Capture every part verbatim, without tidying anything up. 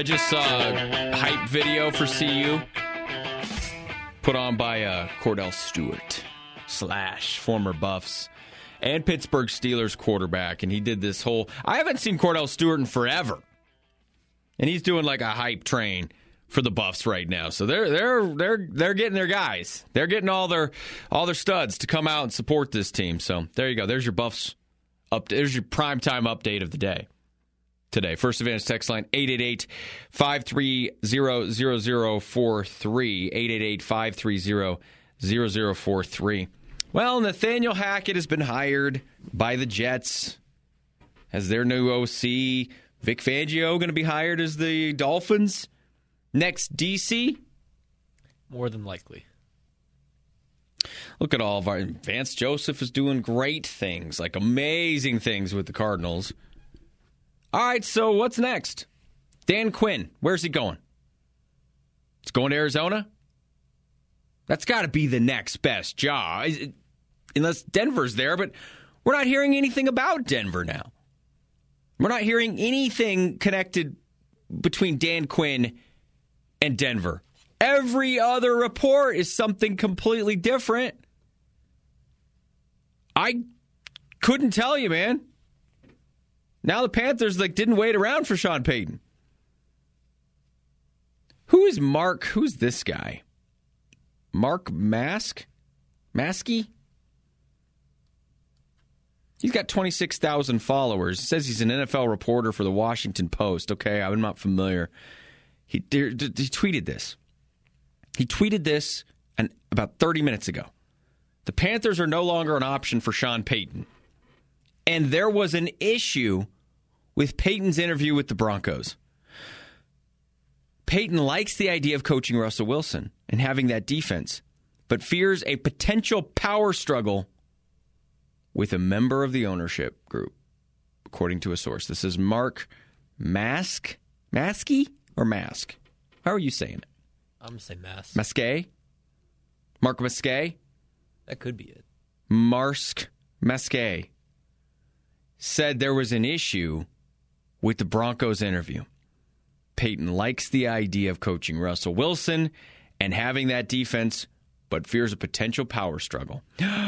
just saw a hype video for C U put on by uh, Cordell Stewart slash former Buffs and Pittsburgh Steelers quarterback, and he did this whole. I haven't seen Cordell Stewart in forever, and he's doing like a hype train for the Buffs right now. So they're they're they're they're getting their guys. They're getting all their all their studs to come out and support this team. So there you go. There's your Buffs up. There's your primetime update of the day today. First Advantage text line eight eight eight, five three zero, zero zero four three eight eight eight, five three zero, zero zero four three. Well, Nathaniel Hackett has been hired by the Jets as their new O C. Vic Fangio going to be hired as the Dolphins' next D C? More than likely. Look at all of our... Vance Joseph is doing great things, like amazing things with the Cardinals. All right, so what's next? Dan Quinn, where's he going? He's going to Arizona? That's got to be the next best job. Unless Denver's there, but we're not hearing anything about Denver now. We're not hearing anything connected between Dan Quinn and Denver. Every other report is something completely different. I couldn't tell you, man. Now the Panthers like didn't wait around for Sean Payton. Who is Mark? Who's this guy? Mark Mask? Maskey? He's got twenty-six thousand followers. It says he's an N F L reporter for the Washington Post. Okay, I'm not familiar. He, he tweeted this. He tweeted this an, about thirty minutes ago. The Panthers are no longer an option for Sean Payton. And there was an issue with Payton's interview with the Broncos. Payton likes the idea of coaching Russell Wilson and having that defense, but fears a potential power struggle with a member of the ownership group, according to a source. This is Mark Mask? Maskey or Mask? How are you saying it? I'm going to say Mask. Maskey? Mark Maskey? That could be it. Marsk Maskey said there was an issue with the Broncos interview. Payton likes the idea of coaching Russell Wilson and having that defense, but fears a potential power struggle.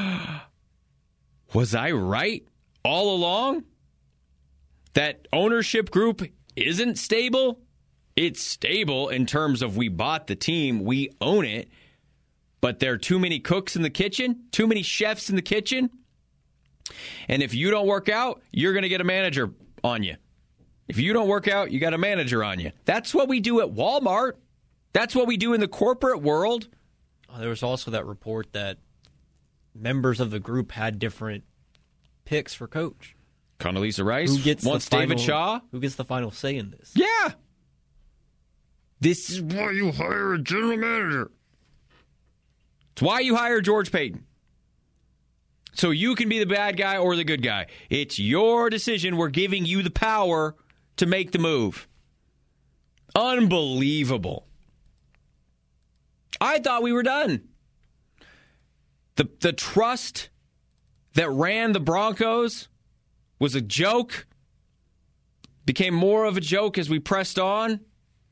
Was I right all along? That ownership group isn't stable? It's stable in terms of we bought the team, we own it, but there are too many cooks in the kitchen, too many chefs in the kitchen. And if you don't work out, you're going to get a manager on you. If you don't work out, you got a manager on you. That's what we do at Walmart. That's what we do in the corporate world. Oh, there was also that report that members of the group had different picks for coach. Condoleezza Rice who gets wants the final, David Shaw. Who gets the final say in this? Yeah. This is why you hire a general manager. It's why you hire George Payton. So you can be the bad guy or the good guy. It's your decision. We're giving you the power to make the move. Unbelievable. I thought we were done. The the trust that ran the Broncos was a joke. Became more of a joke as we pressed on.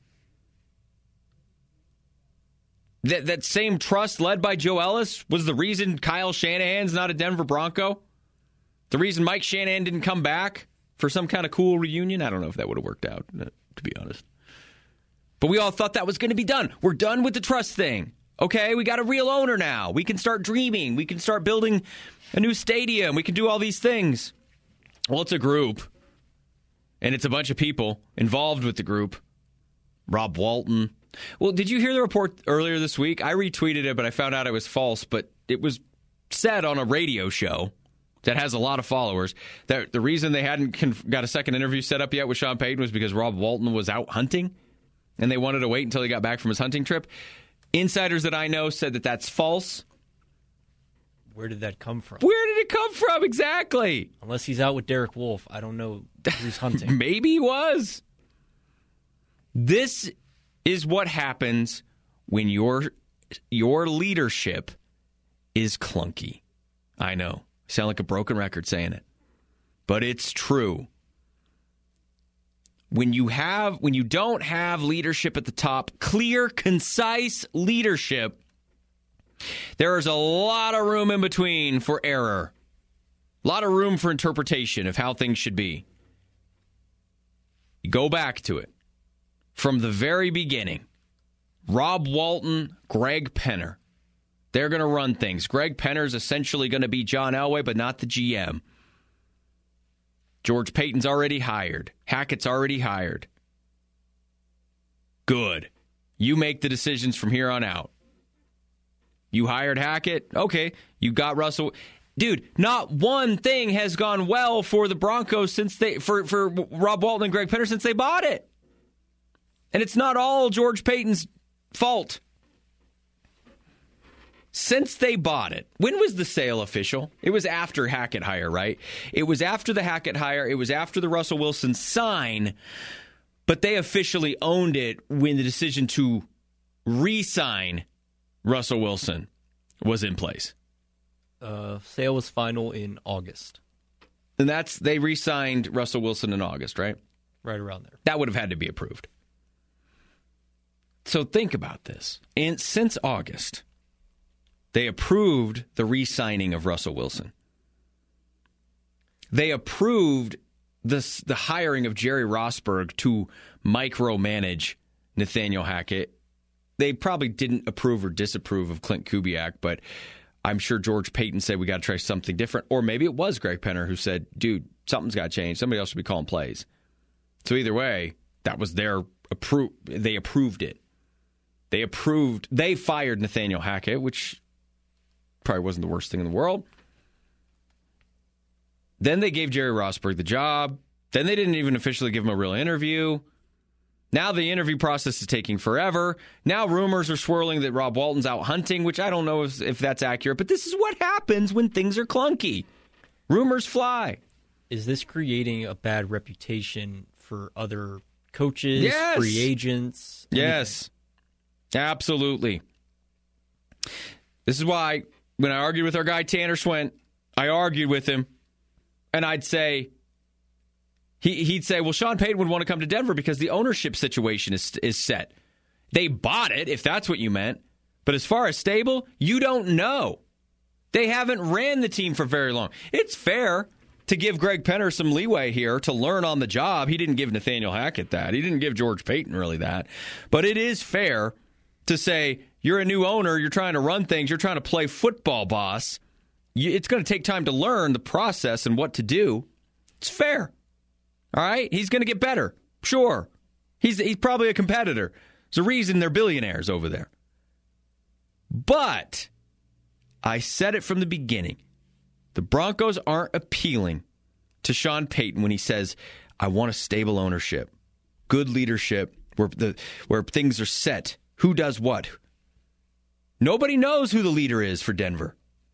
That that same trust led by Joe Ellis was the reason Kyle Shanahan's not a Denver Bronco. The reason Mike Shanahan didn't come back for some kind of cool reunion. I don't know if that would have worked out, to be honest. But we all thought that was going to be done. We're done with the trust thing. Okay, we got a real owner now. We can start dreaming. We can start building a new stadium. We can do all these things. Well, it's a group. And it's a bunch of people involved with the group. Rob Walton. Well, did you hear the report earlier this week? I retweeted it, but I found out it was false. But it was said on a radio show that has a lot of followers that the reason they hadn't conf- got a second interview set up yet with Sean Payton was because Rob Walton was out hunting, and they wanted to wait until he got back from his hunting trip. Insiders that I know said that that's false. Where did that come from? Where did it come from exactly? Unless he's out with Derek Wolfe, I don't know who's hunting. Maybe he was. This is what happens when your your leadership is clunky. I know. I sound like a broken record saying it. But it's true. When you have, when you don't have leadership at the top, clear, concise leadership, there is a lot of room in between for error. A lot of room for interpretation of how things should be. You go back to it. From the very beginning, Rob Walton, Greg Penner. They're going to run things. Greg Penner is essentially going to be John Elway, but not the G M. George Paton's already hired. Hackett's already hired. Good. You make the decisions from here on out. You hired Hackett? Okay. You got Russell. Dude, not one thing has gone well for the Broncos since they for, for Rob Walton and Greg Penner since they bought it. And it's not all George Paton's fault. Since they bought it, when was the sale official? It was after Hackett hire, right? It was after the Hackett hire. It was after the Russell Wilson sign. But they officially owned it when the decision to re-sign Russell Wilson was in place. Uh, sale was final in August. And that's, they re-signed Russell Wilson in August, right? Right around there. That would have had to be approved. So think about this. And since August, they approved the re-signing of Russell Wilson. They approved the, the hiring of Jerry Rosburg to micromanage Nathaniel Hackett. They probably didn't approve or disapprove of Clint Kubiak, but I'm sure George Paton said we got to try something different. Or maybe it was Greg Penner who said, dude, something's got to change. Somebody else should be calling plays. So either way, that was their appro- they approved it. They approved, they fired Nathaniel Hackett, which probably wasn't the worst thing in the world. Then they gave Jerry Rosburg the job. Then they didn't even officially give him a real interview. Now the interview process is taking forever. Now rumors are swirling that Rob Walton's out hunting, which I don't know if, if that's accurate, but this is what happens when things are clunky. Rumors fly. Is this creating a bad reputation for other coaches, yes. free agents? Anything? Yes. Absolutely. This is why when I argued with our guy Tanner Swint, I argued with him, and I'd say, he, he'd say, well, Sean Payton would want to come to Denver because the ownership situation is is set. They bought it, if that's what you meant. But as far as stable, you don't know. They haven't ran the team for very long. It's fair to give Greg Penner some leeway here to learn on the job. He didn't give Nathaniel Hackett that. He didn't give George Paton really that. But it is fair to say, you're a new owner, you're trying to run things, you're trying to play football, boss. You, it's going to take time to learn the process and what to do. It's fair. All right? He's going to get better. Sure. He's, he's probably a competitor. There's a reason they're billionaires over there. But I said it from the beginning. The Broncos aren't appealing to Sean Payton when he says, I want a stable ownership, good leadership, where the where things are set. Who does what? Nobody knows who the leader is for Denver.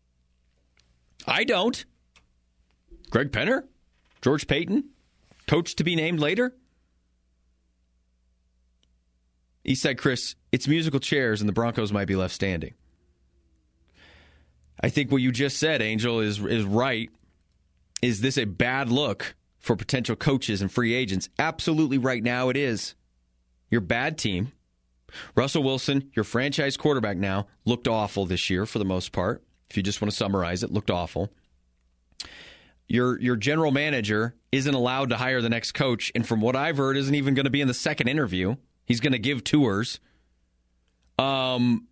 I don't. Greg Penner? George Paton? Coach to be named later? Eastside Chris, it's musical chairs and the Broncos might be left standing. I think what you just said, Angel, is is right. Is this a bad look for potential coaches and free agents? Absolutely right now it is. Your bad team. Russell Wilson, your franchise quarterback now, looked awful this year for the most part. If you just want to summarize it, looked awful. Your your general manager isn't allowed to hire the next coach, and from what I've heard, isn't even going to be in the second interview. He's going to give tours. Um,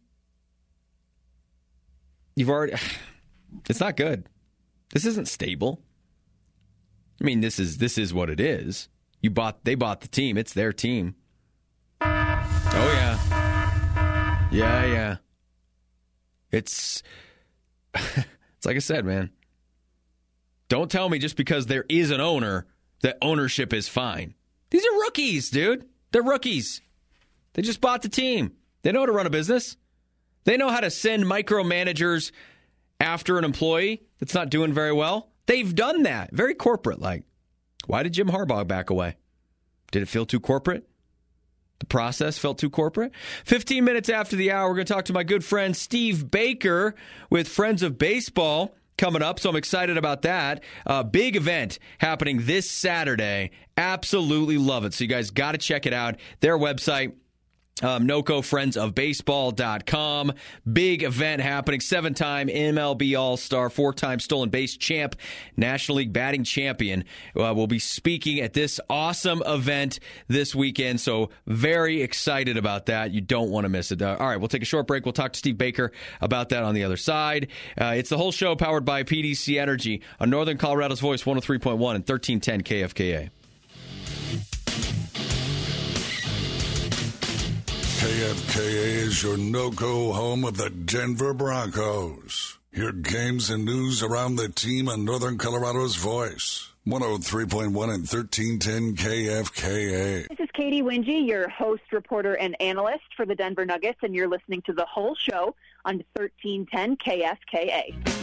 you've already. It's not good. This isn't stable. I mean, this is this is what it is. You bought. They bought the team. It's their team. Oh yeah, yeah, yeah. It's it's like I said, man. Don't tell me just because there is an owner that ownership is fine. These are rookies, dude. They're rookies. They just bought the team. They know how to run a business. They know how to send micromanagers after an employee that's not doing very well. They've done that. Very corporate-like. Why did Jim Harbaugh back away? Did it feel too corporate? The process felt too corporate? fifteen minutes after the hour, we're going to talk to my good friend Steve Baker with Friends of Baseball. coming up, so I'm excited about that. Uh, big event happening this Saturday. Absolutely love it. So you guys got to check it out. Their website, Um, NOCO Friends of Baseball dot com. Big event happening. Seven-time M L B All-Star, four-time stolen base champ, National League batting champion. Uh, will be speaking at this awesome event this weekend. So very excited about that. You don't want to miss it. Uh, all right, we'll take a short break. We'll talk to Steve Baker about that on the other side. Uh, it's the whole show powered by P D C Energy on Northern Colorado's Voice, one oh three point one and thirteen ten K F K A. K F K A is your no-go home of the Denver Broncos. Hear games and news around the team on Northern Colorado's Voice. one oh three point one and thirteen ten K F K A. This is Katie Wingy, your host, reporter, and analyst for the Denver Nuggets, and you're listening to the whole show on thirteen ten K F K A.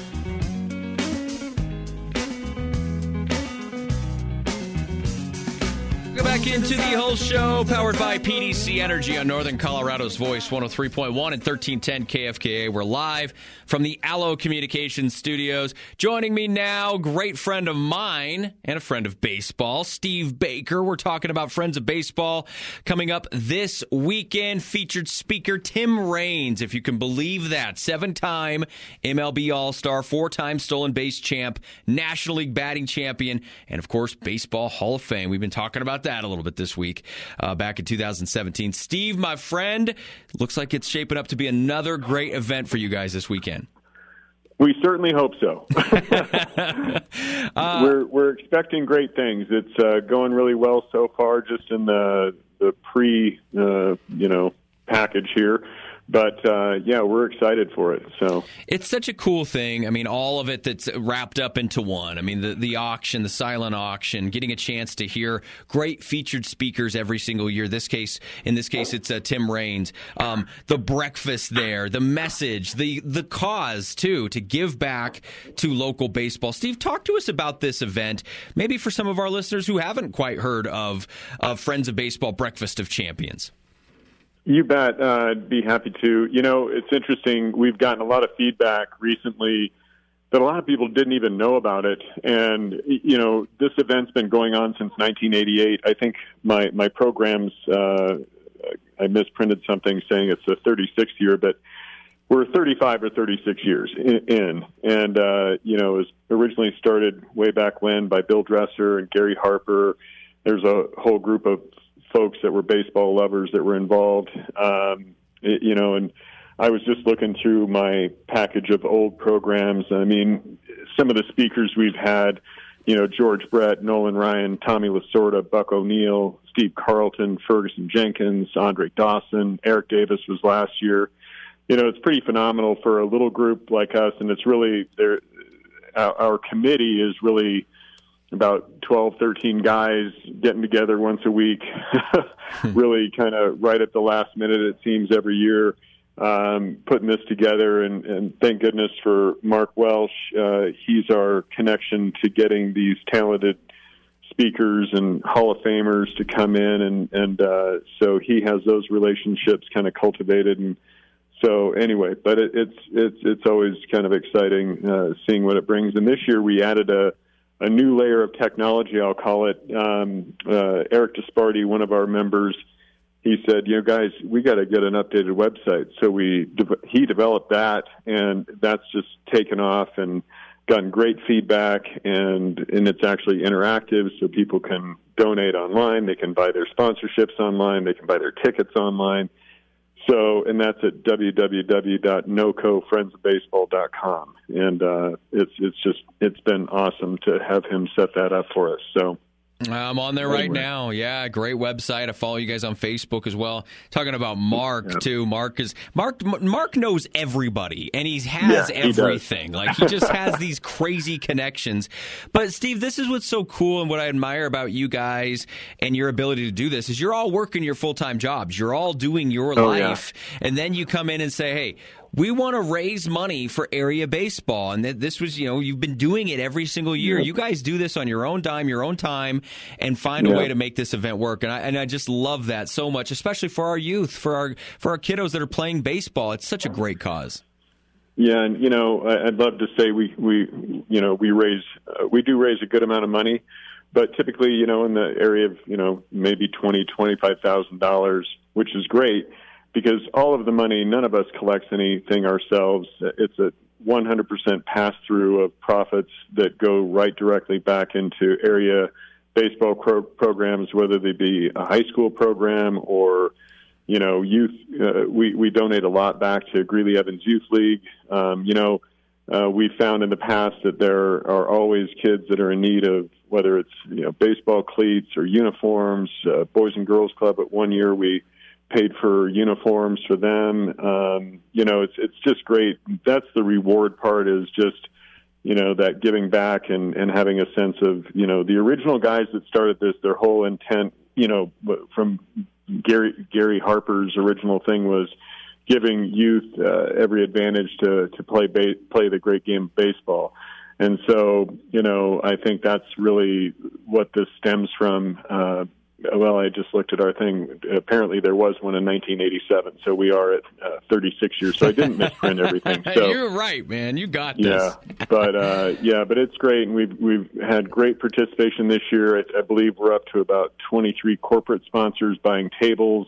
Go back into the whole show, powered by P D C Energy on Northern Colorado's Voice, one oh three point one and thirteen ten K F K A. We're live from the Allo Communications Studios. Joining me now, great friend of mine and a friend of baseball, Steve Baker. We're talking about Friends of Baseball coming up this weekend. Featured speaker Tim Raines, if you can believe that. Seven-time M L B All-Star, four-time stolen base champ, National League batting champion, and, of course, Baseball Hall of Fame. We've been talking about that a little bit this week, uh, back in two thousand seventeen. Steve, my friend, looks like it's shaping up to be another great event for you guys this weekend. We certainly hope so. uh, we're we're expecting great things. It's uh, going really well so far, just in the the pre uh, you know package here. But, uh, yeah, we're excited for it. So it's such a cool thing. I mean, all of it that's wrapped up into one. I mean, the, the auction, the silent auction, getting a chance to hear great featured speakers every single year. This case, in this case, it's uh, Tim Raines. Um, the breakfast there, the message, the the cause, too, to give back to local baseball. Steve, talk to us about this event, maybe for some of our listeners who haven't quite heard of, of Friends of Baseball Breakfast of Champions. You bet. Uh, I'd be happy to. You know, it's interesting. We've gotten a lot of feedback recently that a lot of people didn't even know about it. And, you know, this event's been going on since nineteen eighty-eight. I think my, my program's, uh, I misprinted something saying it's the thirty-sixth year, but we're thirty-five or thirty-six years in. And, uh, you know, it was originally started way back when by Bill Dresser and Gary Harper. There's a whole group of folks that were baseball lovers that were involved, um, it, you know, and I was just looking through my package of old programs. I mean, some of the speakers we've had, you know, George Brett, Nolan Ryan, Tommy Lasorda, Buck O'Neill, Steve Carlton, Ferguson Jenkins, Andre Dawson, Eric Davis was last year. You know, it's pretty phenomenal for a little group like us, and it's really there. Our, our committee is really about twelve, thirteen guys getting together once a week, really kind of right at the last minute, it seems, every year, um, putting this together. And, and thank goodness for Mark Welsh. Uh, he's our connection to getting these talented speakers and Hall of Famers to come in. And, and uh, so he has those relationships kind of cultivated. And so anyway, but it, it's, it's, it's always kind of exciting uh, seeing what it brings. And this year we added a, a new layer of technology, I'll call it. Um, uh, Eric Disparty, one of our members, he said, you know, guys, we got to get an updated website. So we de- he developed that, and that's just taken off and gotten great feedback, and, and it's actually interactive, so people can donate online, they can buy their sponsorships online, they can buy their tickets online. So, and that's at w w w dot noco friends of baseball dot com. And uh, it's it's just, it's been awesome to have him set that up for us. So I'm on there right now. Yeah, great website. I follow you guys on Facebook as well. Talking about Mark, yep. too. Mark is Mark Mark knows everybody, and he has yeah, he everything. Like, he just has these crazy connections. But, Steve, this is what's so cool, and what I admire about you guys and your ability to do this is you're all working your full-time jobs. You're all doing your oh, life. Yeah. And then you come in and say, hey, we want to raise money for area baseball. And this was, you know, you've been doing it every single year. You guys do this on your own dime, your own time, and find a yeah. way to make this event work. And I, and I just love that so much, especially for our youth, for our, for our kiddos that are playing baseball. It's such a great cause. Yeah, and you know, I'd love to say we, we you know, we raise uh, we do raise a good amount of money, but typically, you know, in the area of you know maybe twenty twenty five thousand dollars, which is great because all of the money, none of us collects anything ourselves. It's a one hundred percent pass through of profits that go right directly back into area baseball pro- programs, whether they be a high school program or you know, youth, uh, we, we donate a lot back to Greeley Evans Youth League. Um, you know, uh, we found in the past that there are always kids that are in need of, whether it's, you know, baseball cleats or uniforms, uh, Boys and Girls Club. At one year, we paid for uniforms for them. Um, you know, it's, it's just great. That's the reward part, is just, you know, that giving back and, and having a sense of, you know, the original guys that started this, their whole intent, you know, from Gary Gary Harper's original thing was giving youth uh, every advantage to to play ba- play the great game of baseball, and so you know I think that's really what this stems from. Uh, well, I just looked at our thing. Apparently, there was one in nineteen eighty-seven, so we are at uh, thirty-six years. So I didn't misprint everything. So you're right, man. You got this. Yeah, but uh, yeah, but it's great, and we've we've had great participation this year. I, I believe we're up to about twenty-three corporate sponsors buying tables,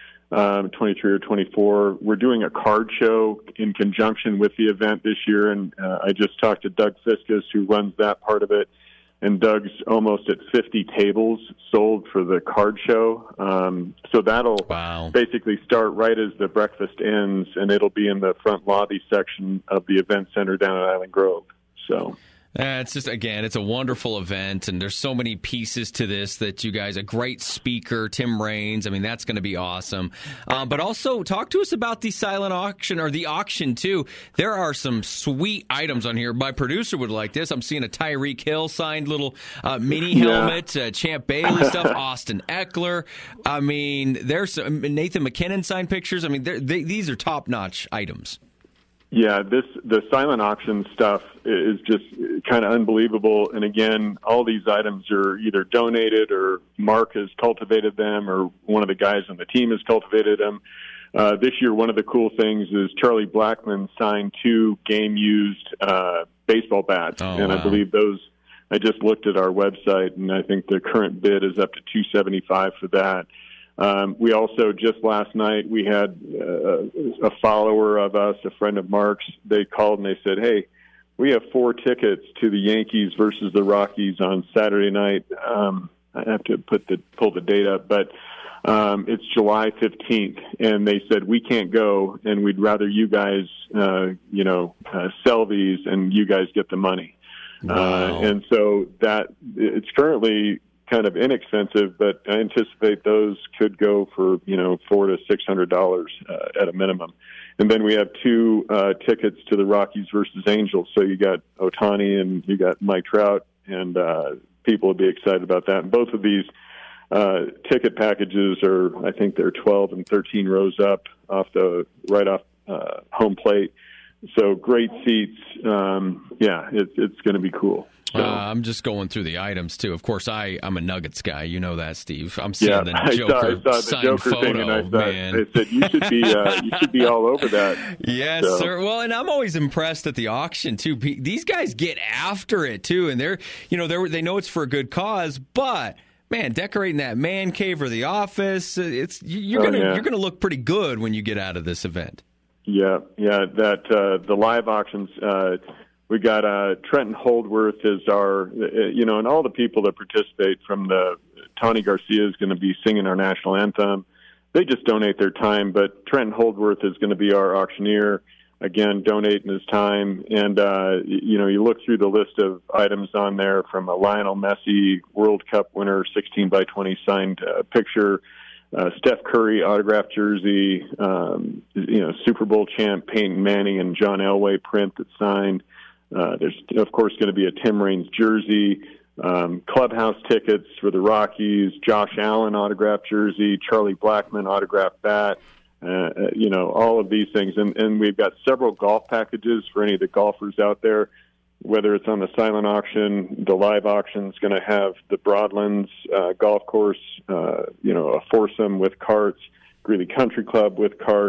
um, twenty-three or twenty-four. We're doing a card show in conjunction with the event this year, and uh, I just talked to Doug Fiskus, who runs that part of it. And Doug's almost at fifty tables sold for the card show. Um, so that'll wow. basically start right as the breakfast ends, and it'll be in the front lobby section of the event center down at Island Grove. So. Uh, it's just, again, it's a wonderful event, and there's so many pieces to this that you guys, a great speaker, Tim Raines, I mean, that's going to be awesome. Um, but also, talk to us about the silent auction, or the auction, too. There are some sweet items on here. My producer would like this. I'm seeing a Tyreek Hill signed little uh, mini helmet, yeah. uh, Champ Bailey stuff, Austin Eckler. I mean, there's some Nathan McKinnon signed pictures. I mean, they, these are top-notch items. Yeah, this the silent auction stuff is just kind of unbelievable. And again, all these items are either donated, or Mark has cultivated them, or one of the guys on the team has cultivated them. Uh, this year, one of the cool things is Charlie Blackmon signed two game-used uh, baseball bats, oh, and wow. I believe those. I just looked at our website, and I think the current bid is up to two seventy-five for that. Um, we also, just last night, we had uh, a follower of us, a friend of Mark's. They called and they said, hey, we have four tickets to the Yankees versus the Rockies on Saturday night. Um, I have to put the pull the date up, but um, it's July fifteenth. And they said, we can't go, and we'd rather you guys, uh, you know, uh, sell these and you guys get the money. Wow. Uh, and so that it's currently kind of inexpensive, but I anticipate those could go for, you know, four to six hundred dollars uh, at a minimum. And then we have two uh, tickets to the Rockies versus Angels. So you got Ohtani and you got Mike Trout, and uh, people will be excited about that. And both of these uh, ticket packages are, I think they're twelve and thirteen rows up off the right off uh, home plate. So great seats. Um, yeah, it, it's going to be cool. So. Uh, I'm just going through the items, too. Of course, I, I'm a Nuggets guy. You know that, Steve. I'm seeing yeah, the I Joker saw, I saw the signed Joker photo, thing, and I, thought, man. I said, you should be uh, you should be all over that. Yes, so. sir. Well, and I'm always impressed at the auction, too. These guys get after it, too, and they're, you know, they're, they know it's for a good cause, but... Man, decorating that man cave or the office, it's you're oh, gonna yeah. you're gonna look pretty good when you get out of this event. Yeah, yeah. That uh, the live auctions. Uh, we got uh, Trenton Holdworth is our, uh, you know, and all the people that participate. From the Tony Garcia is going to be singing our national anthem. They just donate their time, but Trenton Holdworth is going to be our auctioneer. Again, donating his time. And, uh, you know, you look through the list of items on there, from a Lionel Messi World Cup winner, sixteen by twenty signed uh, picture, uh, Steph Curry autographed jersey, um, you know, Super Bowl champ Peyton Manning and John Elway print that's signed. Uh, there's, of course, going to be a Tim Raines jersey, um, clubhouse tickets for the Rockies, Josh Allen autographed jersey, Charlie Blackmon autographed bat. Uh, you know, all of these things. And, and we've got several golf packages for any of the golfers out there, whether it's on the silent auction. The live auction is going to have the Broadlands uh, golf course, uh, you know, a foursome with carts, Greeley Country Club with cart,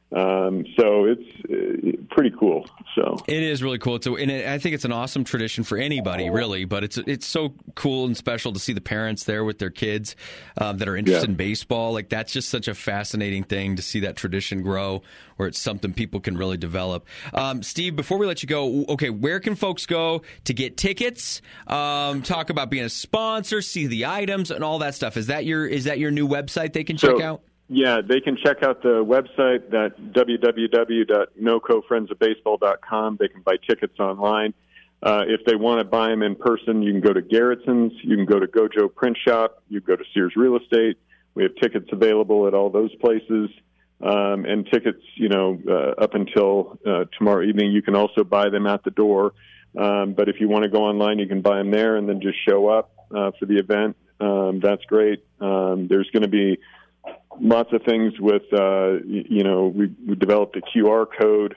Um, so it's uh, pretty cool. So it is really cool. So, and it, I think it's an awesome tradition for anybody, really. But it's it's so cool and special to see the parents there with their kids um, that are interested Yeah. in baseball. Like that's just such a fascinating thing to see that tradition grow, where it's something people can really develop. Um, Steve, before we let you go, okay, where can folks go to get tickets? Um, talk about being a sponsor, see the items, and all that stuff. Is that your is that your new website they can check So, out? Yeah, they can check out the website, that w w w dot noco friends of baseball dot com. They can buy tickets online. Uh, if they want to buy them in person, you can go to Garrettson's, you can go to Gojo Print Shop, you can go to Sears Real Estate. We have tickets available at all those places. Um, and tickets, you know, uh, up until uh, tomorrow evening, you can also buy them at the door. Um, but if you want to go online, you can buy them there and then just show up uh, for the event. Um, that's great. Um, there's going to be lots of things with, uh, you, you know, we, we developed a Q R code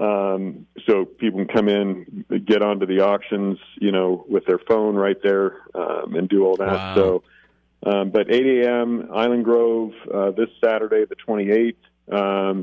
um, so people can come in, get onto the auctions, you know, with their phone right there um, and do all that. Wow. So, um, but eight a.m. Island Grove uh, this Saturday, the twenty-eighth. Um,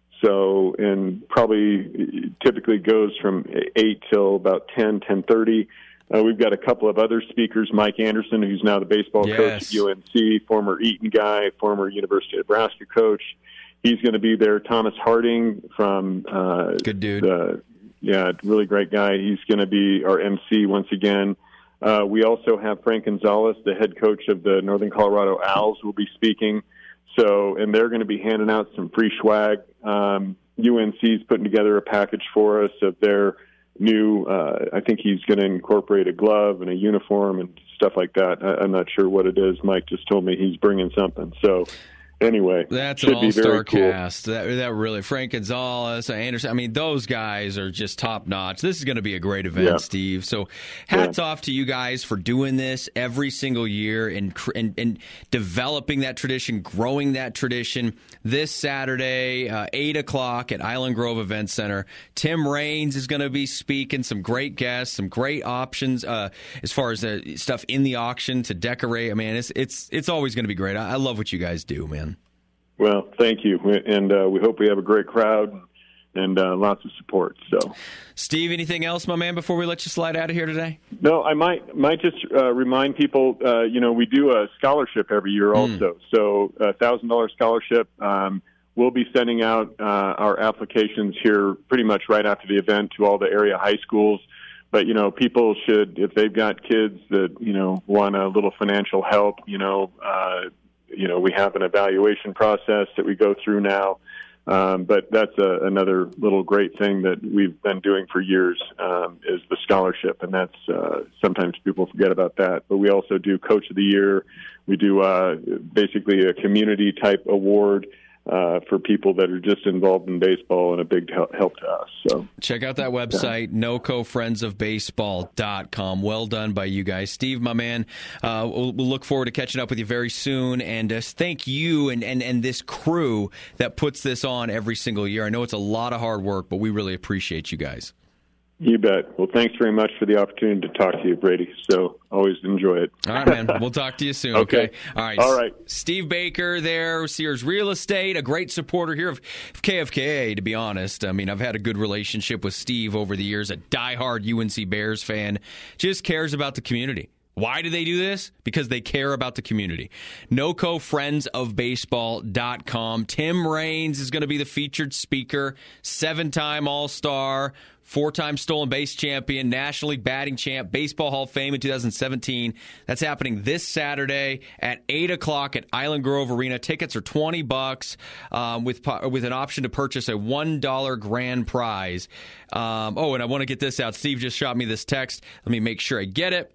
so, and probably typically goes from eight till about ten, ten thirty. Uh, we've got a couple of other speakers, Mike Anderson, who's now the baseball Yes. coach at U N C, former Eaton guy, former University of Nebraska coach. He's going to be there. Thomas Harding from uh, Good dude. The, yeah, really great guy. He's going to be our M C once again. Uh, we also have Frank Gonzalez, the head coach of the Northern Colorado Owls, will be speaking. So, and they're going to be handing out some free swag. Um, U N C's putting together a package for us of their new, uh, I think he's going to incorporate a glove and a uniform and stuff like that. I, I'm not sure what it is. Mike just told me he's bringing something. So anyway, That's should an be all-star very cool. cast. That, that really, Frank Gonzalez, Anderson. I mean, those guys are just top notch. This is going to be a great event, Yeah. Steve. So, hats Yeah. off to you guys for doing this every single year and, cr- and and developing that tradition, growing that tradition. This Saturday, uh, eight o'clock at Island Grove Event Center. Tim Raines is going to be speaking. Some great guests, some great options uh, as far as uh, stuff in the auction to decorate. I mean, it's it's it's always going to be great. I, I love what you guys do, man. Well, thank you, and uh, we hope we have a great crowd and uh, lots of support. So, Steve, anything else, my man, before we let you slide out of here today? no, I might might just uh, remind people. Uh, you know, we do a scholarship every year, also. So, a thousand dollar scholarship. Um, we'll be sending out uh, our applications here pretty much right after the event to all the area high schools. But you know, people should, if they've got kids that you know want a little financial help, you know. Uh, You know, we have an evaluation process that we go through now, um, but that's a, another little great thing that we've been doing for years um, is the scholarship, and that's uh, sometimes people forget about that. But we also do Coach of the Year. We do uh, basically a community type award uh, for people that are just involved in baseball and a big help, help to us. So check out that website, noco friends of baseball dot com. Well done by you guys. Steve, my man, uh, we'll, we'll look forward to catching up with you very soon. And uh, thank you and, and, and this crew that puts this on every single year. I know it's a lot of hard work, but we really appreciate you guys. you bet. Well, thanks very much for the opportunity to talk to you, Brady. So always enjoy it. All right, man. We'll talk to you soon, okay? Okay. All right. All right. Steve Baker there, Sears Real Estate, a great supporter here of K F K A, to be honest. I mean, I've had a good relationship with Steve over the years, a diehard U N C Bears fan, just cares about the community. Why do they do this? Because they care about the community. noco friends of baseball dot com. Tim Raines is going to be the featured speaker, seven-time All-Star, four-time stolen base champion, National League batting champ, Baseball Hall of Fame in two thousand seventeen. That's happening this Saturday at eight o'clock at Island Grove Arena. Tickets are twenty bucks um, with with an option to purchase a one dollar grand prize. Um, oh, and I want to get this out. Steve just shot me this text. Let me make sure I get it.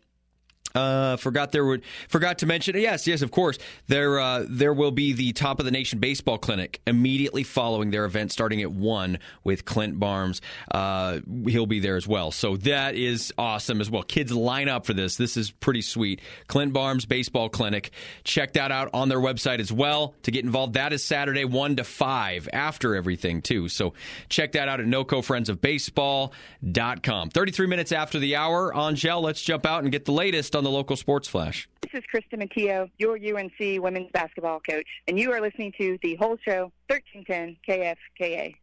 Uh, forgot there would forgot to mention. Yes, yes, of course. There, uh, there will be the Top of the Nation Baseball Clinic immediately following their event, starting at one with Clint Barnes. Uh, he'll be there as well, so that is awesome as well. Kids, line up for this. This is pretty sweet. Clint Barnes Baseball Clinic. Check that out on their website as well to get involved. That is Saturday one to five after everything too. So check that out at noco friends of baseball dot com. Thirty-three minutes after the hour, Angel, let's jump out and get the latest on on the local Sports Flash. This is Krista Matteo, your U N C women's basketball coach, and you are listening to The Whole Show, thirteen ten K F K A.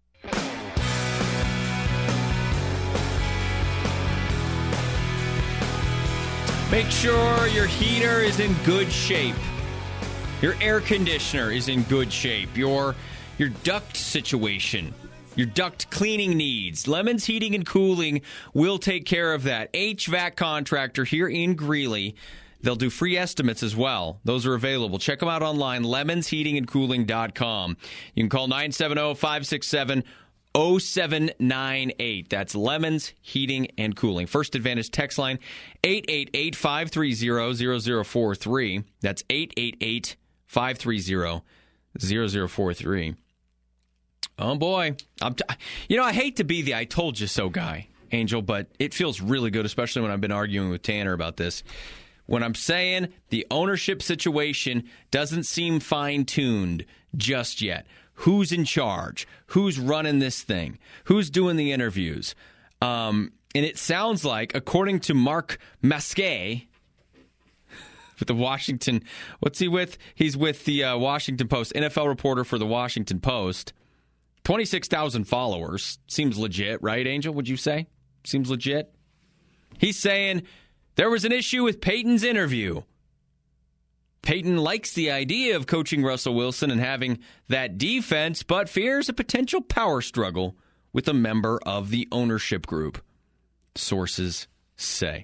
Make sure your heater is in good shape. Your air conditioner is in good shape. Your your duct situation, your duct cleaning needs. Lemons Heating and Cooling will take care of that. H V A C contractor here in Greeley. They'll do free estimates as well. Those are available. Check them out online, lemons heating and cooling dot com. You can call nine seven zero, five six seven, zero seven nine eight. That's Lemons Heating and Cooling. First Advantage text line, eight eight eight, five three zero, zero zero four three. That's eight eight eight, five three zero, zero zero four three. Oh, boy. I'm t- you know, I hate to be the I told you so guy, Angel, but it feels really good, especially when I've been arguing with Tanner about this. When I'm saying the ownership situation doesn't seem fine-tuned just yet. Who's in charge? Who's running this thing? Who's doing the interviews? Um, and it sounds like, according to Mark Masquet, with the Washington, what's he with? He's with the uh, Washington Post, N F L reporter for the Washington Post. twenty-six thousand followers. Seems legit, right, Angel? Would you say? Seems legit? He's saying there was an issue with Peyton's interview. Peyton likes the idea of coaching Russell Wilson and having that defense, but fears a potential power struggle with a member of the ownership group, sources say.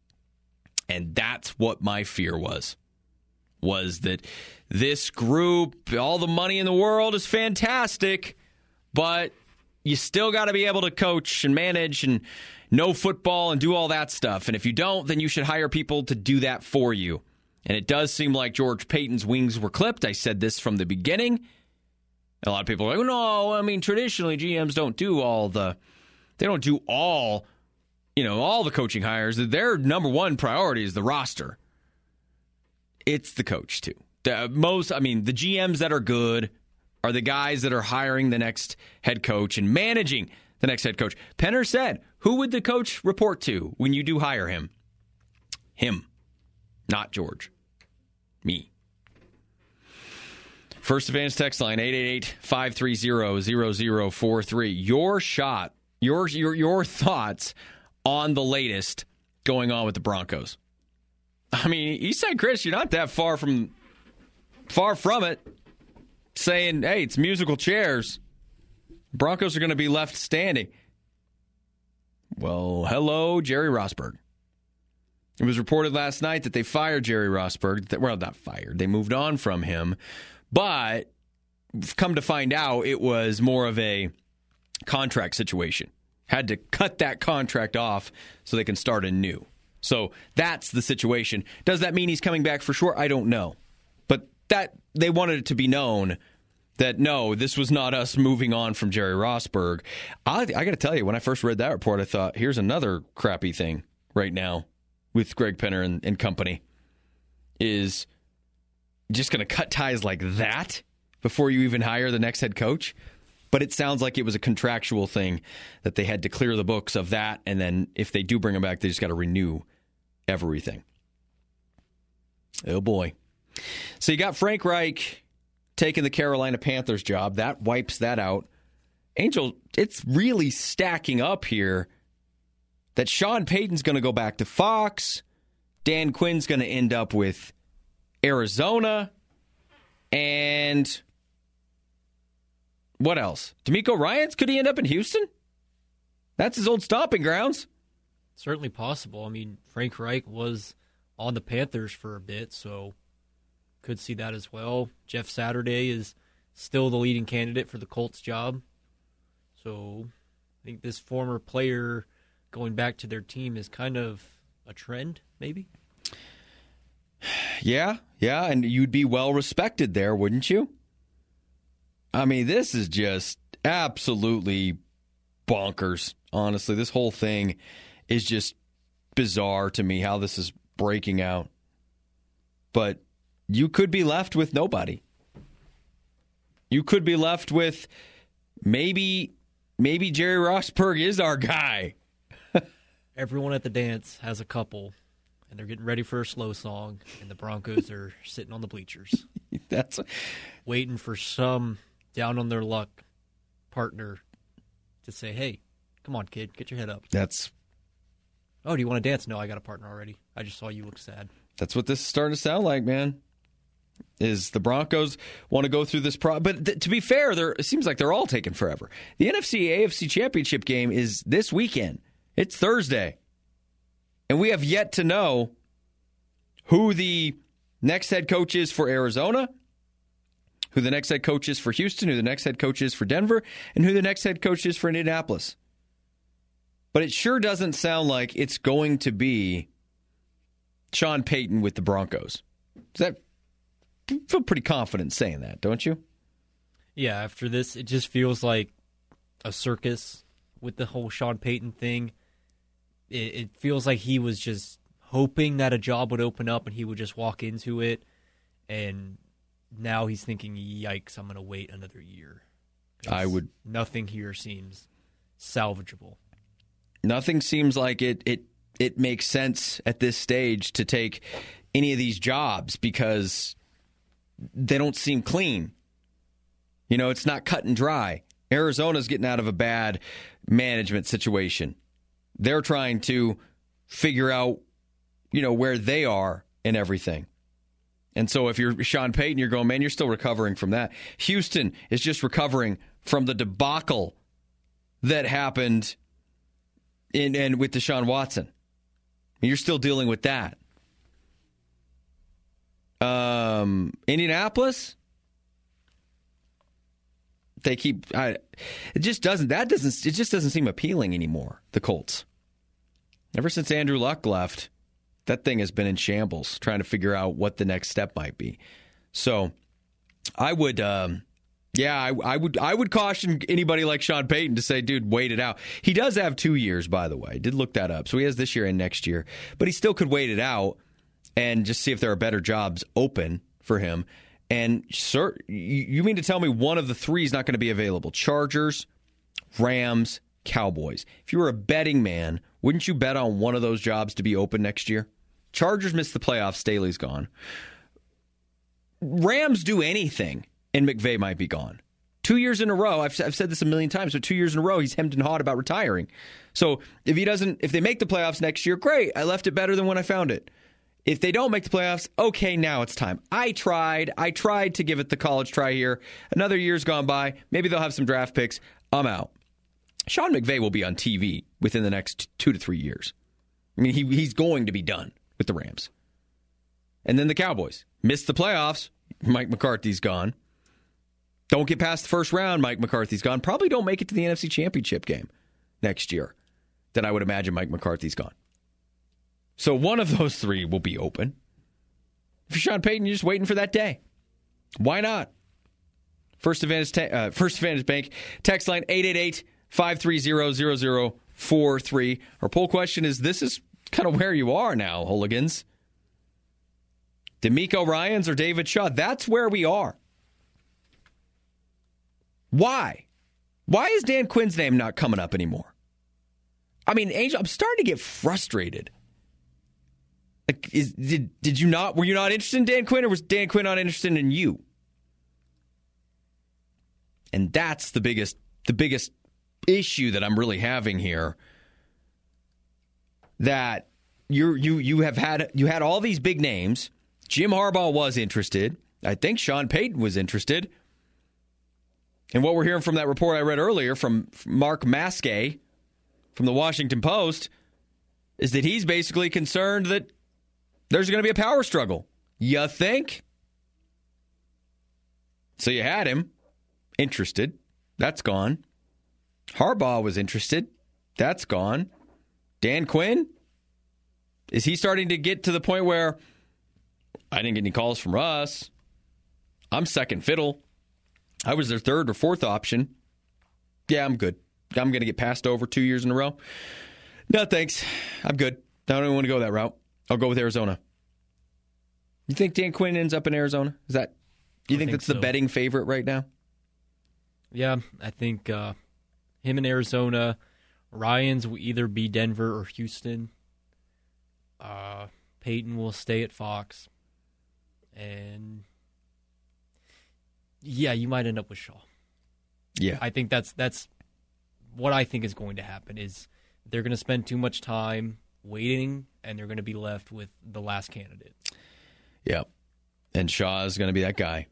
And that's what my fear was, was that this group, all the money in the world is fantastic, but you still got to be able to coach and manage and know football and do all that stuff. And if you don't, then you should hire people to do that for you. And it does seem like George Payton's wings were clipped. I said this from the beginning. A lot of people are like, no, I mean, traditionally G Ms don't do all the, they don't do all, you know, all the coaching hires. Their number one priority is the roster. It's the coach, too. The most, I mean, the G Ms that are good are the guys that are hiring the next head coach and managing the next head coach. Penner said, who would the coach report to when you do hire him? Him, not George. Me. First Advantage text line, eight eight eight, five three zero, zero zero four three. Your shot, your, your, your thoughts on the latest going on with the Broncos. I mean, Eastside Chris, you're not that far from far from it, saying, hey, it's musical chairs. Broncos are going to be left standing. Well, hello, Jerry Rosburg. It was reported last night that they fired Jerry Rosburg. That, well, not fired. They moved on from him. But come to find out, it was more of a contract situation. Had to cut that contract off so they can start anew. So that's the situation. Does that mean he's coming back for sure? I don't know. But that they wanted it to be known that, no, this was not us moving on from Jerry Rosburg. I, I got to tell you, when I first read that report, I thought, here's another crappy thing right now with Greg Penner and, and company, is just going to cut ties like that before you even hire the next head coach. But it sounds like it was a contractual thing that they had to clear the books of that, and then if they do bring him back, they just got to renew everything. Oh, boy. So you got Frank Reich taking the Carolina Panthers job. That wipes that out. Angel, it's really stacking up here that Sean Payton's going to go back to Fox. Dan Quinn's going to end up with Arizona. And what else? D'Amico Ryans, could he end up in Houston? That's his old stomping grounds. Certainly possible. I mean, Frank Reich was on the Panthers for a bit, so could see that as well. Jeff Saturday is still the leading candidate for the Colts job. So I think this former player going back to their team is kind of a trend, maybe? Yeah, yeah, and you'd be well respected there, wouldn't you? I mean, this is just absolutely bonkers, honestly. This whole thing is just bizarre to me, how this is breaking out. But you could be left with nobody. You could be left with maybe maybe Jerry Rosburg is our guy. Everyone at the dance has a couple, and they're getting ready for a slow song, and the Broncos are sitting on the bleachers. That's waiting for some down on their luck partner to say, hey, come on, kid, get your head up. That's Oh, do you want to dance? No, I got a partner already. I just saw you look sad. That's what this is starting to sound like, man. Is the Broncos want to go through this pro? But th- to be fair, it seems like they're all taking forever. The N F C A F C Championship game is this weekend. It's Thursday. And we have yet to know who the next head coach is for Arizona, who the next head coach is for Houston, who the next head coach is for Denver, and who the next head coach is for Indianapolis. But it sure doesn't sound like it's going to be Sean Payton with the Broncos. Does that you feel pretty confident saying that, don't you? Yeah, after this, it just feels like a circus with the whole Sean Payton thing. It, it feels like he was just hoping that a job would open up and he would just walk into it. And now he's thinking, yikes, I'm going to wait another year. I would. Nothing here seems salvageable. Nothing seems like it, it, it makes sense at this stage to take any of these jobs because they don't seem clean. You know, it's not cut and dry. Arizona's getting out of a bad management situation. They're trying to figure out, you know, where they are and everything. And so if you're Sean Payton, you're going, man, you're still recovering from that. Houston is just recovering from the debacle that happened in and with Deshaun Watson. You're still dealing with that. Um, Indianapolis, they keep. I, it just doesn't. That doesn't. It just doesn't seem appealing anymore. The Colts. Ever since Andrew Luck left, that thing has been in shambles, trying to figure out what the next step might be. So, I would. Um, yeah, I, I would. I would caution anybody like Sean Payton to say, "Dude, wait it out." He does have two years, by the way. I did look that up, so he has this year and next year, but he still could wait it out and just see if there are better jobs open for him. And, sir, you mean to tell me one of the three is not going to be available? Chargers, Rams, Cowboys. If you were a betting man, wouldn't you bet on one of those jobs to be open next year? Chargers missed the playoffs. Staley's gone. Rams do anything, and McVay might be gone. Two years in a row, I've, I've said this a million times, but two years in a row, he's hemmed and hawed about retiring. So if he doesn't, if they make the playoffs next year, great. I left it better than when I found it. If they don't make the playoffs, okay, now it's time. I tried. I tried to give it the college try here. Another year's gone by. Maybe they'll have some draft picks. I'm out. Sean McVay will be on T V within the next two to three years. I mean, he he's going to be done with the Rams. And then the Cowboys. Missed the playoffs. Mike McCarthy's gone. Don't get past the first round. Mike McCarthy's gone. Probably don't make it to the N F C Championship game next year. Then I would imagine Mike McCarthy's gone. So one of those three will be open. If you're Sean Payton, you're just waiting for that day. Why not? First Advantage, te- uh, First Advantage Bank, text line eight eight eight, five three zero, zero zero four three. Our poll question is, this is kind of where you are now, hooligans. D'Amico Ryans or David Shaw? That's where we are. Why? Why is Dan Quinn's name not coming up anymore? I mean, Angel, I'm starting to get frustrated. Like, is, did did you not? Were you not interested in Dan Quinn, or was Dan Quinn not interested in you? And that's the biggest the biggest issue that I'm really having here. That you you you have had you had all these big names. Jim Harbaugh was interested. I think Sean Payton was interested. And what we're hearing from that report I read earlier from Mark Maskey from the Washington Post is that he's basically concerned that there's going to be a power struggle. You think? So you had him interested. That's gone. Harbaugh was interested. That's gone. Dan Quinn? Is he starting to get to the point where I didn't get any calls from Russ? I'm second fiddle. I was their third or fourth option. Yeah, I'm good. I'm going to get passed over two years in a row. No, thanks. I'm good. I don't even want to go that route. I'll go with Arizona. You think Dan Quinn ends up in Arizona? Is that? Do you think, think that's so. The betting favorite right now? Yeah, I think uh, him in Arizona. Ryans will either be Denver or Houston. Uh, Peyton will stay at Fox. And, yeah, you might end up with Shaw. Yeah. I think that's that's what I think is going to happen is they're going to spend too much time waiting, and they're going to be left with the last candidate. Yeah. And Shaw is going to be that guy.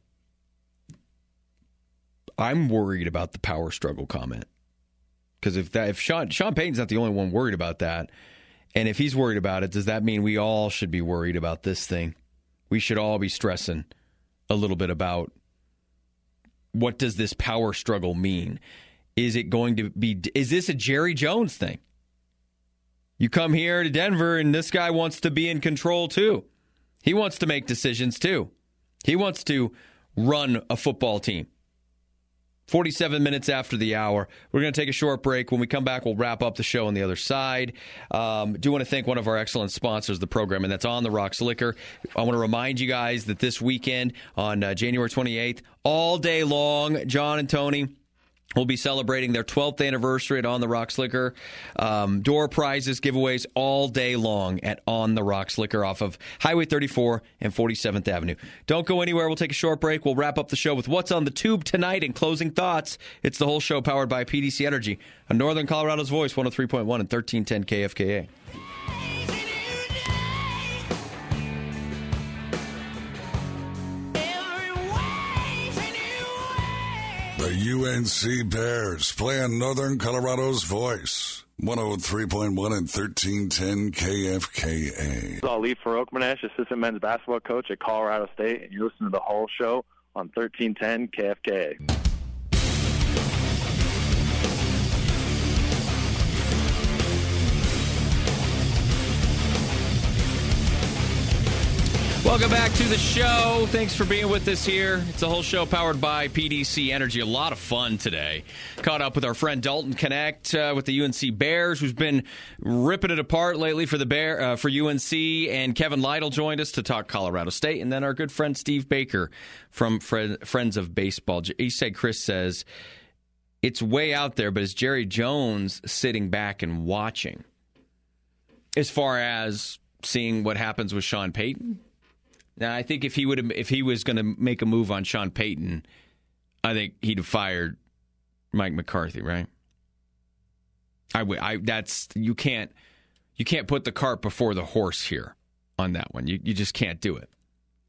I'm worried about the power struggle comment. Because if that, if Sean, Sean Payton's not the only one worried about that, and if he's worried about it, does that mean we all should be worried about this thing? We should all be stressing a little bit about what does this power struggle mean? Is it going to be, is this a Jerry Jones thing? You come here to Denver and this guy wants to be in control too. He wants to make decisions too. He wants to run a football team. forty-seven minutes after the hour. We're going to take a short break. When we come back, we'll wrap up the show on the other side. Um, do want to thank one of our excellent sponsors of the program, and that's On the Rocks Liquor. I want to remind you guys that this weekend on uh, January twenty-eighth, all day long, John and Tony will be celebrating their twelfth anniversary at On the Rocks Liquor. Um, door prizes, giveaways all day long at On the Rocks Liquor off of Highway thirty-four and forty-seventh Avenue. Don't go anywhere. We'll take a short break. We'll wrap up the show with what's on the tube tonight and closing thoughts. It's the whole show powered by P D C Energy on Northern Colorado's Voice, one oh three point one and thirteen ten K F K A. The U N C Bears play on Northern Colorado's Voice, one oh three point one and thirteen ten K F K A. This is Ali Farokhmanesh, assistant men's basketball coach at Colorado State, and you're listening to The Whole Show on thirteen ten K F K A. Welcome back to the show. Thanks for being with us here. It's the whole show powered by P D C Energy. A lot of fun today. Caught up with our friend Dalton Connect uh, with the U N C Bears, who's been ripping it apart lately for the Bear uh, for U N C. And Kevin Lytle joined us to talk Colorado State. And then our good friend Steve Baker from Fred, Friends of Baseball. He said, Chris says, it's way out there, but is Jerry Jones sitting back and watching as far as seeing what happens with Sean Payton? Now, I think if he would, if he was going to make a move on Sean Payton, I think he'd have fired Mike McCarthy, right? I would. I that's you can't you can't put the cart before the horse here on that one. You you just can't do it.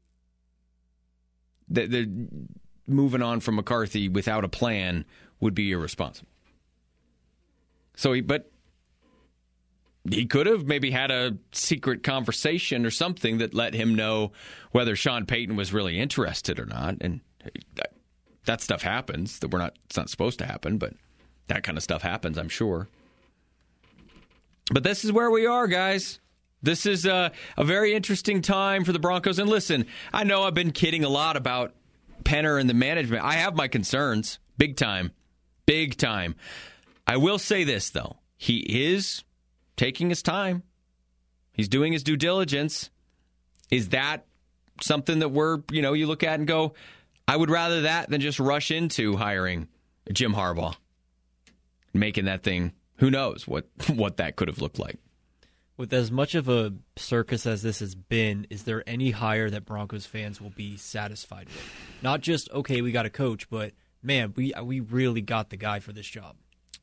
The, the moving on from McCarthy without a plan would be irresponsible. So he, but. He could have maybe had a secret conversation or something that let him know whether Sean Payton was really interested or not. And that, that stuff happens. That we're not. It's not supposed to happen, but that kind of stuff happens, I'm sure. But this is where we are, guys. This is a, a very interesting time for the Broncos. And listen, I know I've been kidding a lot about Penner and the management. I have my concerns, big time, big time. I will say this though: he is taking his time. He's doing his due diligence. Is that something that we're, you know, you look at and go, I would rather that than just rush into hiring Jim Harbaugh, making that thing, who knows what, what that could have looked like. With as much of a circus as this has been, is there any hire that Broncos fans will be satisfied with? Not just, okay, we got a coach, but, man, we we really got the guy for this job.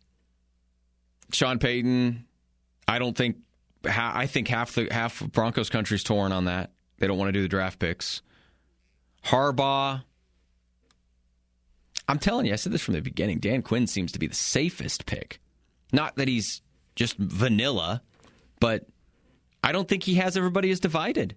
Sean Payton, I don't think I think half the half of Broncos country's torn on that. They don't want to do the draft picks. Harbaugh, I'm telling you, I said this from the beginning. Dan Quinn seems to be the safest pick. Not that he's just vanilla, but I don't think he has everybody as divided.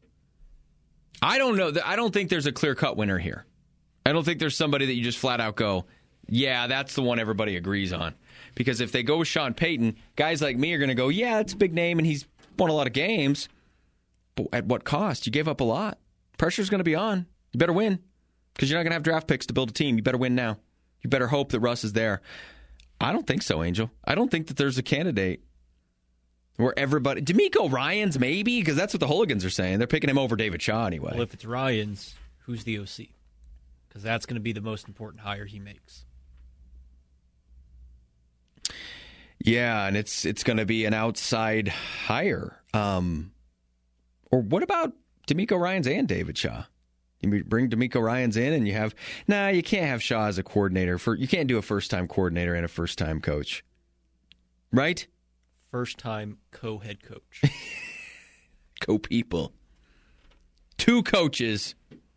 I don't know. I don't think there's a clear-cut winner here. I don't think there's somebody that you just flat out go, yeah, that's the one everybody agrees on. Because if they go with Sean Payton, guys like me are going to go, yeah, it's a big name and he's won a lot of games. But at what cost? You gave up a lot. Pressure's going to be on. You better win because you're not going to have draft picks to build a team. You better win now. You better hope that Russ is there. I don't think so, Angel. I don't think that there's a candidate where everybody... D'Amico Ryans, maybe, because that's what the hooligans are saying. They're picking him over David Shaw anyway. Well, if it's Ryans, who's the O C? Because that's going to be the most important hire he makes. Yeah, and it's it's going to be an outside hire. Um, Or what about D'Amico Ryans and David Shaw? You bring D'Amico Ryans in and you have, nah, you can't have Shaw as a coordinator. For You can't do a first-time coordinator and a first-time coach. Right? First-time co-head coach. Co-people. Two coaches.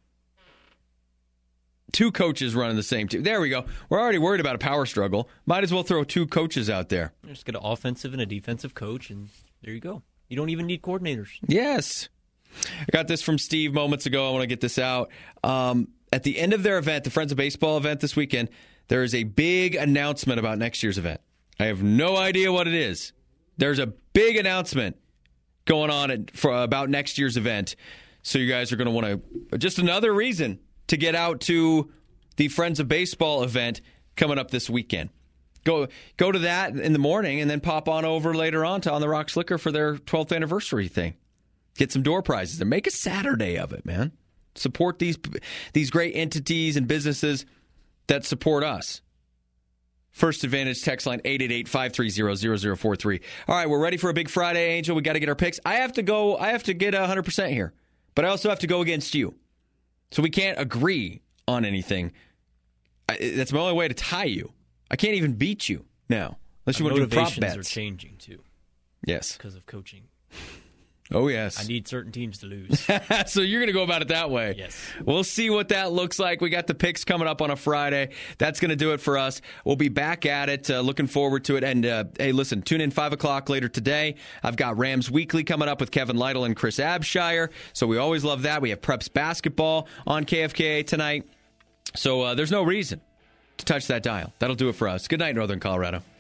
Two coaches running the same team. There we go. We're already worried about a power struggle. Might as well throw two coaches out there. Just get an offensive and a defensive coach, and there you go. You don't even need coordinators. Yes. I got this from Steve moments ago. I want to get this out. Um, at the end of their event, the Friends of Baseball event this weekend, there is a big announcement about next year's event. I have no idea what it is. There's a big announcement going on at, for, about next year's event. So you guys are going to want to, just another reason to get out to the Friends of Baseball event coming up this weekend. Go go to that in the morning and then pop on over later on to On the Rocks Liquor for their twelfth anniversary thing. Get some door prizes and make a Saturday of it, man. Support these these great entities and businesses that support us. First Advantage text line eight eight eight, five three zero, zero zero four three. All right, we're ready for a big Friday, Angel. We got to get our picks. I have to go. I have to get one hundred percent here, but I also have to go against you. So we can't agree on anything. I, that's my only way to tie you. I can't even beat you now unless you Our want to do prop motivations bets. are changing too. Yes, because of coaching. Oh, yes. I need certain teams to lose. So you're going to go about it that way. Yes. We'll see what that looks like. We got the picks coming up on a Friday. That's going to do it for us. We'll be back at it. Uh, looking forward to it. And, uh, hey, listen, tune in five o'clock later today. I've got Rams Weekly coming up with Kevin Lytle and Chris Abshire. So we always love that. We have Preps basketball on K F K A tonight. So uh, there's no reason to touch that dial. That'll do it for us. Good night, Northern Colorado.